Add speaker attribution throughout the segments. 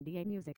Speaker 1: DA Music.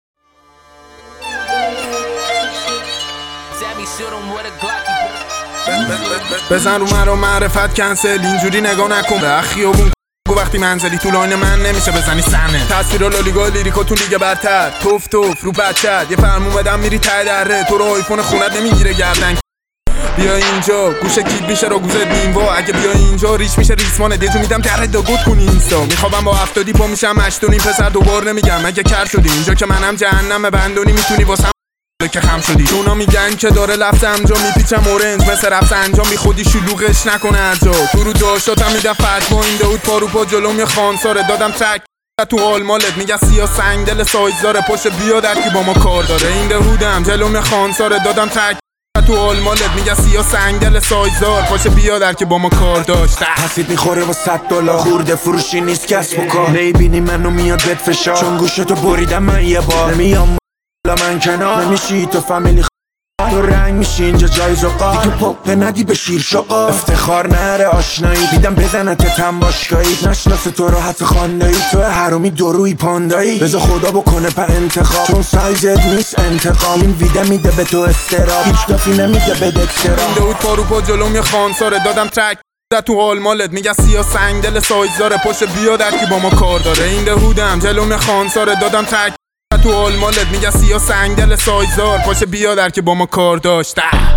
Speaker 2: بزن رو مرا معرفت کنسل، اینجوری نگاه نکن به خیابون وقتی منزلی تو لاین من نمیشه بزنی سنه. تصویر لالیگا لیریکاتون دیگه برتر، توف توف رو بچت یه فرمون بدم میری ته دره، تو رو آیفون خونت نمیگیره گردن. بیا اینجا گوشه کیپ میشه رو گوزت نیموا، اگه بیا اینجا ریش میشه ریسمانه دیجو میدم در داگوت کنی اینستا. میخوابم با 70 پا میشم 8 و نیم پسر دوبار نمیگم اگه کر شدی اینجا که منم جهنم بندونی میتونی واسم که خم شدی. اونا میگن که داره لفظ انجام میپیچم اورنج مثل رفظ انجام بی خودی شلوغش نکنه ارجا. تو رو داشتم میدم فتوا این دهود پارو پا جلوم یه خانساره دادم تک تو حال مالت میگه سیاه سنگ دل سایز داره پشت بیا در کی با ما کار داره. این دهودم جلوم یه خانساره دادم تک تو حال مالت میگه سیاه سنگ دل سایزدار پاشه بیا در که با ما کار داشت.
Speaker 3: حسید میخوره با $100 خورده فروشی نیست کسب و کار. نمیبینی منو میاد بهت فشار چون گوشتو بریدم من یه بار. نمیام من کنار نمیشی تو فامیلی تو رنگ میشی اینجا جای زقا دیگه پاپه ندی به شیر شقا. افتخار نره آشنایی دیدم بزنت تم باشگاهی نشناس تو رو حتی خواندایی تو حرومی دروی پاندایی. بذار خدا بکنه پر انتخاب چون سایزت نیست انتقام. این ویده میده به تو استراب هیچ دافی نمیده به دکترا.
Speaker 2: این دهود پارو پا جلوم یه خانساره دادم تک تو حال مالت میگه سیاه سنگ دل سایزداره پشت بیا در کی با ما کار داره. این دهودم جلوم یه خانساره دادم تک تو حال مالت میگه سیاه سنگ دل سایزدار پاشه بیا در که با ما کار داشت.